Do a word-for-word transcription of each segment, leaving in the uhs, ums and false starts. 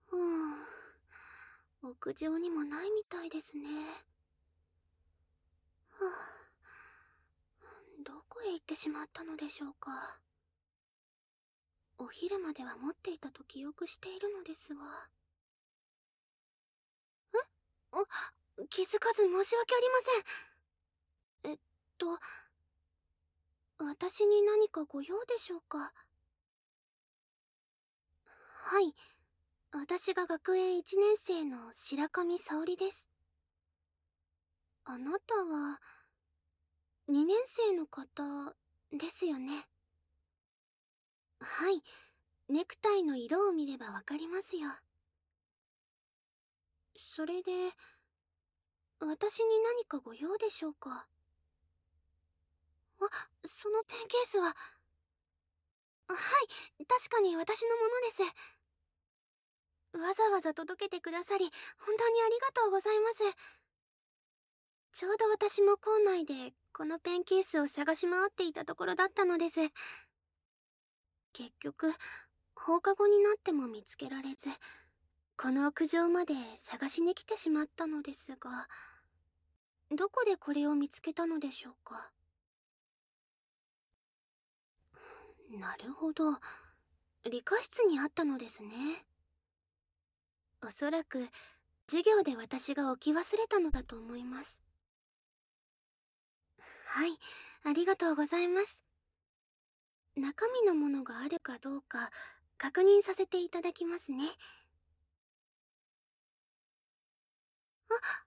うん。屋上にもないみたいですね。はあ、どこへ行ってしまったのでしょうか。お昼までは持っていたと記憶しているのですが。えあ、気づかず申し訳ありません。えっと、私に何かご用でしょうか。はい、私が学園いちねん生の白神沙織です。あなたはにねん生の方ですよね。はい、ネクタイの色を見ればわかりますよ。それで、私に何かご用でしょうか。あ、そのペンケースは。はい、確かに私のものです。わざわざ届けてくださり本当にありがとうございます。ちょうど私も校内でこのペンケースを探し回っていたところだったのです。結局放課後になっても見つけられず、この屋上まで探しに来てしまったのですが、どこでこれを見つけたのでしょうか。なるほど、理科室にあったのですね。おそらく授業で私が置き忘れたのだと思います。はい、ありがとうございます。中身のものがあるかどうか確認させていただきますね。あ、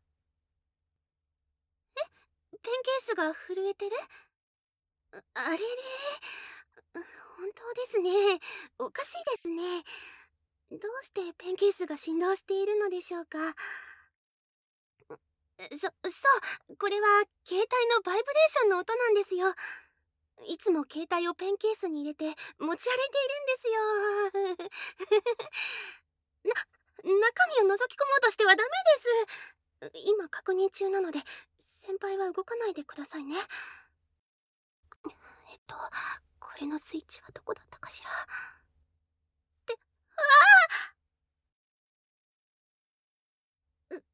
ペンケースが震えてる？ああれれ、本当ですね。おかしいですね。どうしてペンケースが振動しているのでしょうか。そ、そう、これは携帯のバイブレーションの音なんですよ。いつも携帯をペンケースに入れて持ち歩いているんですよ。な、中身を覗き込もうとしてはダメです。今確認中なので、先輩は動かないでくださいね。えっと、これのスイッチはどこだったかしら。って、ああ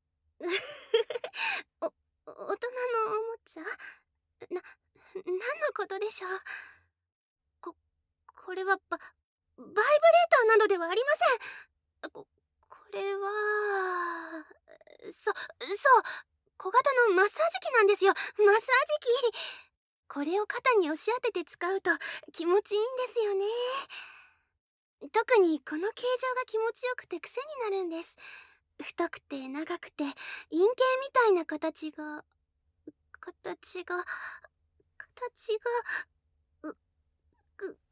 お、大人のおもちゃな、何のことでしょう。こ、これはバ、バイブレーターなどではありません。こ、これは、そ、そう、小型のマッサージ機なんですよ。マッサージ機。これを肩に押し当てて使うと気持ちいいんですよね。特にこの形状が気持ちよくて癖になるんです。太くて長くて陰茎みたいな形が、形が、形が、う、う、う、う、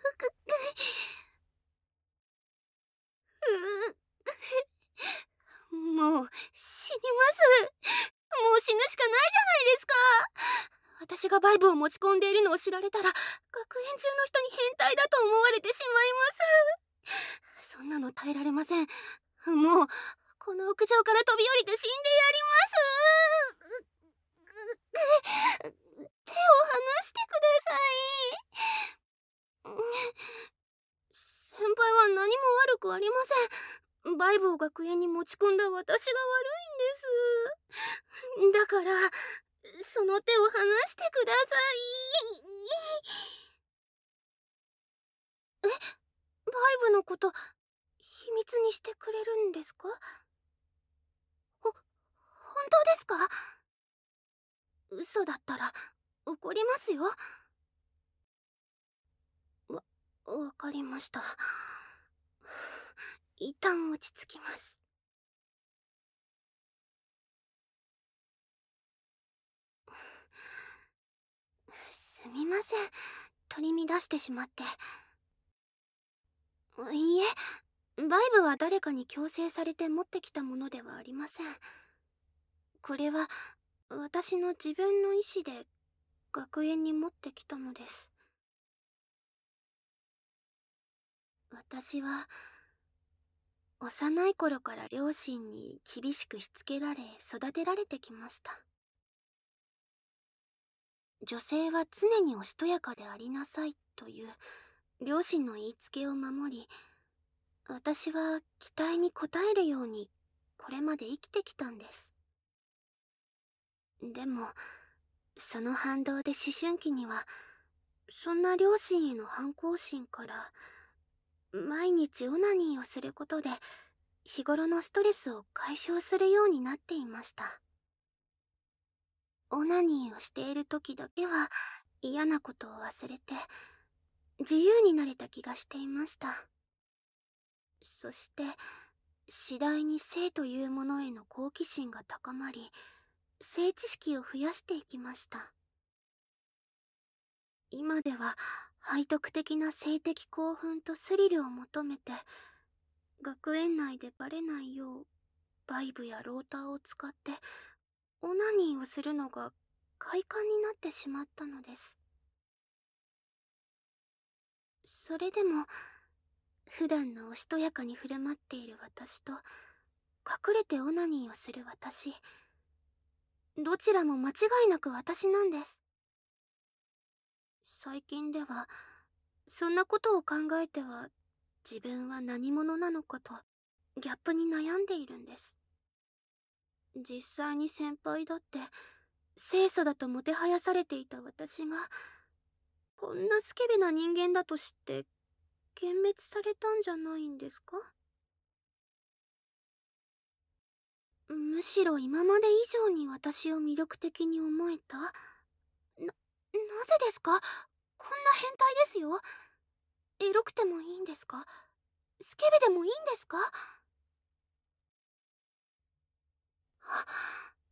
う、もう死にます。もう死ぬしかないじゃないですか。私がバイブを持ち込んでいるのを知られたら学園中の人に変態だと思われてしまいます。そんなの耐えられません。もうこの屋上から飛び降りて死んでやります。手を離してください。先輩は何も悪くありません。バイブを学園に持ち込んだ私が悪いんです。だから、その手を離してください。え、バイブのこと、秘密にしてくれるんですか？ほ、本当ですか？嘘だったら、怒りますよ。わ、わかりました。一旦落ち着きます。すみません。取り乱してしまって。いいえ、バイブは誰かに強制されて持ってきたものではありません。これは私の自分の意思で学園に持ってきたのです。私は幼い頃から両親に厳しくしつけられ育てられてきました。女性は常におしとやかでありなさいという両親の言いつけを守り、 私は期待に応えるようにこれまで生きてきたんです。でもその反動で思春期にはそんな両親への反抗心から毎日オナニーをすることで日頃のストレスを解消するようになっていました。オナニーをしている時だけは嫌なことを忘れて自由になれた気がしていました。そして次第に性というものへの好奇心が高まり、性知識を増やしていきました。今では背徳的な性的興奮とスリルを求めて、学園内でバレないようバイブやローターを使ってオナニーをするのが快感になってしまったのです。それでも普段のおしとやかに振る舞っている私と隠れてオナニーをする私、どちらも間違いなく私なんです。最近ではそんなことを考えては自分は何者なのかとギャップに悩んでいるんです。実際に先輩だって清楚だともてはやされていた私がこんなスケベな人間だと知って幻滅されたんじゃないんですか？むしろ今まで以上に私を魅力的に思えた？な、なぜですか？こんな変態ですよ。エロくてもいいんですか？スケベでもいいんですか？あ、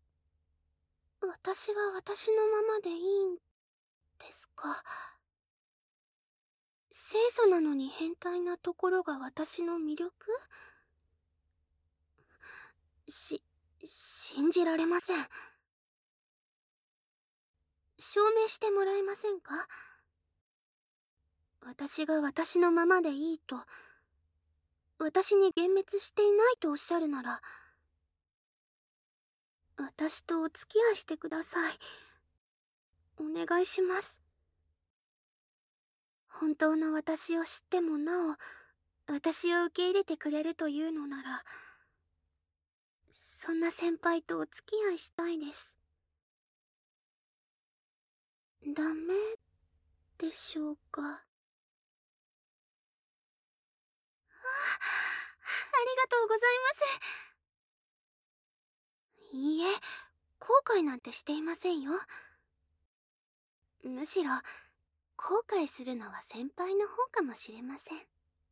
私は私のままでいいんですか？清楚なのに変態なところが私の魅力？し、信じられません。証明してもらえませんか？私が私のままでいいと、私に幻滅していないとおっしゃるなら、私とお付き合いしてください。お願いします。本当の私を知ってもなお、私を受け入れてくれるというのなら、そんな先輩とお付き合いしたいです。ダメでしょうか？あ、ありがとうございます。いいえ、後悔なんてしていませんよ。むしろ後悔するのは先輩の方かもしれません。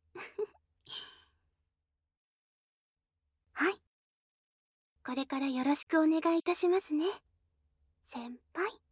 はい、これからよろしくお願いいたしますね、先輩。